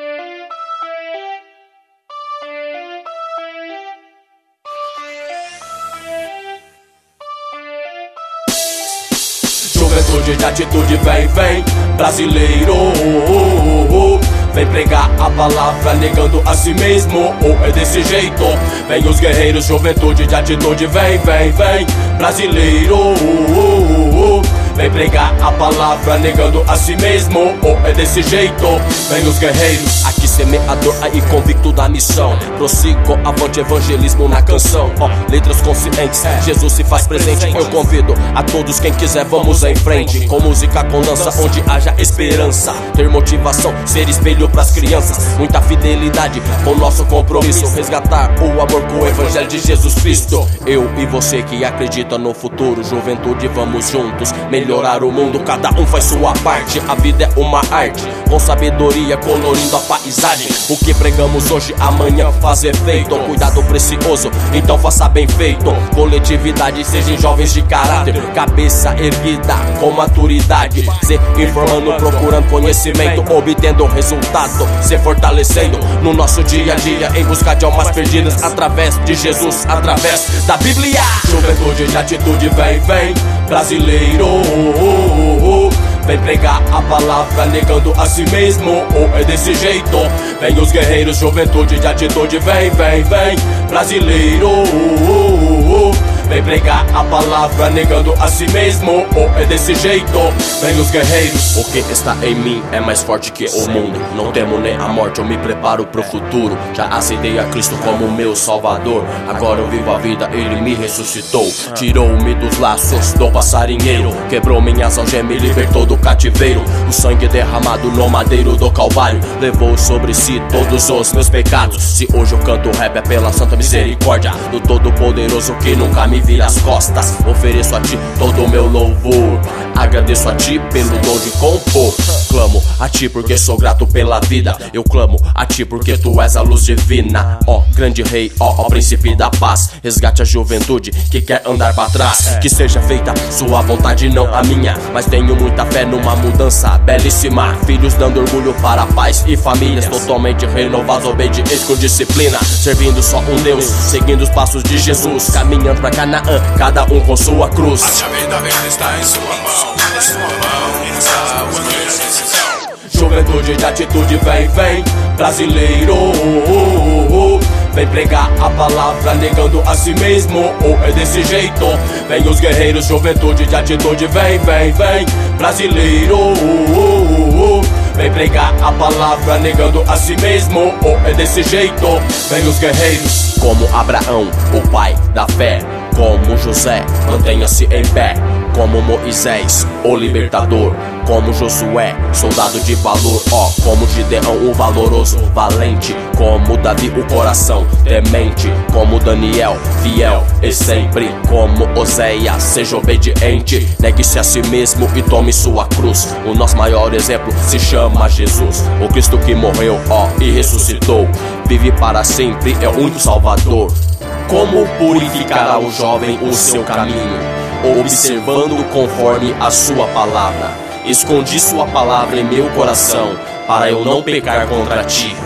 Juventude de atitude, vem, vem, brasileiro. Vem pregar a palavra negando a si mesmo, ou é desse jeito? Vem os guerreiros, juventude de atitude, vem, vem, vem, brasileiro. Vem pregar a palavra negando a si mesmo, ou é desse jeito? Vem os guerreiros. Aqui semeador, aí convicto da missão. Prossigo, avante, evangelismo na canção. Letras conscientes, Jesus se faz presente. Eu convido a todos, quem quiser, vamos em frente. Com música, com dança, onde haja esperança. Ter motivação, ser espelho pras crianças. Muita fidelidade com nosso compromisso. Resgatar o amor com o evangelho de Jesus Cristo. Eu e você que acredita no futuro. Juventude, vamos juntos melhorar o mundo, cada um faz sua parte. A vida é uma arte, com sabedoria colorindo a paisagem. O que pregamos hoje, amanhã faz efeito. Cuidado precioso, então faça bem feito. Coletividade, sejam jovens de caráter, cabeça erguida com maturidade. Se informando, procurando conhecimento, obtendo resultado, se fortalecendo no nosso dia a dia, em busca de almas perdidas, através de Jesus, através da Bíblia. Juventude de atitude, vem, vem, brasileiro. Vem pregar a palavra negando a si mesmo, ou é desse jeito? Vem os guerreiros, juventude de atitude, vem, vem, vem, brasileiro. Vem pregar a palavra negando a si mesmo, ou é desse jeito? Vem os guerreiros. O que está em mim é mais forte que o mundo. Não temo nem a morte, eu me preparo pro futuro. Já aceitei a Cristo como meu salvador. Agora eu vivo a vida, Ele me ressuscitou. Tirou-me dos laços do passarinheiro, quebrou minhas algemas e libertou do cativeiro. O sangue derramado no madeiro do Calvário levou sobre si todos os meus pecados. Se hoje eu canto rap é pela santa misericórdia do Todo-Poderoso que nunca me vira as costas. Ofereço a ti todo o meu louvor, agradeço a ti pelo dom de compor. Clamo a ti porque sou grato pela vida. Eu clamo a ti porque tu és a luz divina. Ó grande rei, ó príncipe da paz. Resgate a juventude que quer andar pra trás. Que seja feita sua vontade, não a minha. Mas tenho muita fé numa mudança belíssima. Filhos dando orgulho para pais e famílias totalmente renovados, obedientes com disciplina. Servindo só um Deus, seguindo os passos de Jesus. Caminhando pra Canaã, cada um com sua cruz. A chave da vida está em sua mão, em sua mão, está uma grande decisão. Juventude de atitude, vem, vem, brasileiro. Vem pregar a palavra negando a si mesmo, ou é desse jeito? Vem os guerreiros, juventude de atitude, vem, vem, vem, brasileiro. Vem pregar a palavra negando a si mesmo, ou é desse jeito? Vem os guerreiros. Como Abraão, o pai da fé. Como José, mantenha-se em pé. Como Moisés, o libertador. Como Josué, soldado de valor. Ó, como Gideão, o valoroso, valente. Como Davi, o coração temente. Como Daniel, fiel e sempre. Como Oséias, seja obediente. Negue-se a si mesmo e tome sua cruz. O nosso maior exemplo se chama Jesus, o Cristo que morreu, ó, e ressuscitou. Vive para sempre, é o único Salvador. Como purificará o jovem o seu caminho? Observando conforme a sua palavra. Escondi sua palavra em meu coração, para eu não pecar contra ti.